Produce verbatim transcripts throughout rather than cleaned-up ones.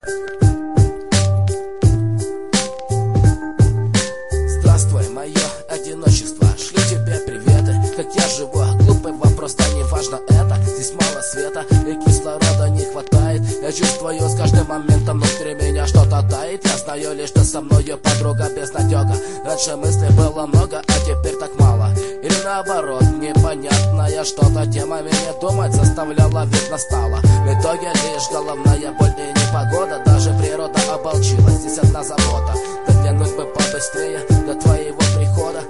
Здравствуй, мое одиночество, шлю тебе приветы. Как я живу, глупый вопрос, да не важно это. Здесь мало света и кислорода не хватает. Я чувствую с каждым моментом внутри меня что-то тает. Я знаю лишь, что со мною подруга безнадега. Раньше мыслей было много, а теперь так мало. Или наоборот, непонятная что-то тема меня думать заставляла, видно стало. В итоге лишь головная боль и непогода. Даже природа оболчилась, здесь одна забота. Доглянуть бы побыстрее до твоего прихода.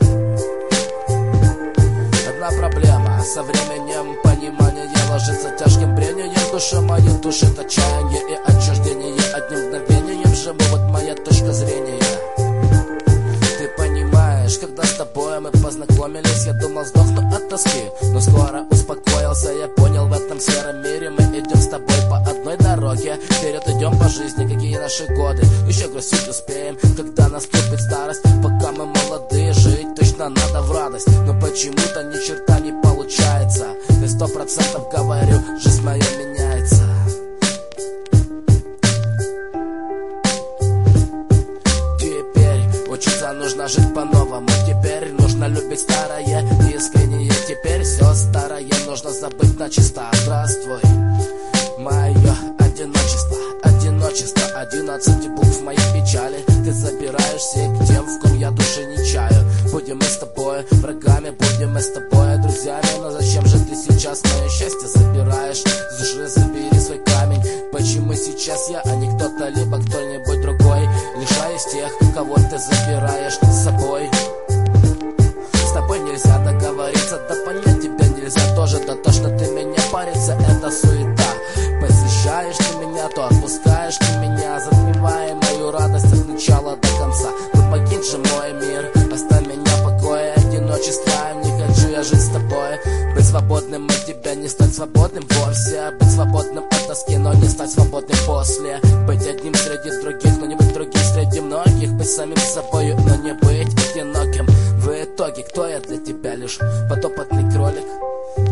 Одна проблема, со временем понимание ложится тяжким бремением. Душа моя душит отчаяние и отчуждение. Одним мгновением живу, вот моя точка зрения. Ты понимаешь, когда с тобой мы познакомились, я думал, сдохну от тоски, но скоро успокоился. Я понял, в этом сером мире мы идем с тобой по одной дороге. Вперед идем по жизни, какие наши годы. Еще грустить успеем, когда наступит старость. Пока мы молодые, жить точно надо в радость. Но почему-то ни черта не получается. Ты сто процентов говорю, жизнь моя меняется. Учиться нужно жить по-новому. Теперь нужно любить старое, искреннее. Теперь все старое нужно забыть начисто. Здравствуй, мое одиночество. Одиночество, одиннадцать букв моей печали. Ты забираешься к тем, в ком я души не чаю. Будем мы с тобой врагами, будем мы с тобой друзьями. Но зачем же ты сейчас мое счастье забираешь? С души забери свой камень. Почему сейчас я, а не кто-то, либо кто-нибудь другой? Лишаюсь тех, кого ты забираешь с собой. С тобой нельзя договориться, да понять тебя нельзя тоже. Да то, что ты меня парится, это суета. Посещаешь ты меня, то отпускаешь ты меня, затмевая мою радость от начала до конца. Ну покинь же мой мир, оставь меня в покое. Одиночество, не хочу я жить с тобой. Быть свободным от тебя, не стать свободным вовсе. Быть свободным от тоски, но не стать свободным после. Быть одним среди других, но не быть другим среди многих. Быть самим собою, но не быть одиноким. В итоге, кто я для тебя? Лишь подопытный кролик.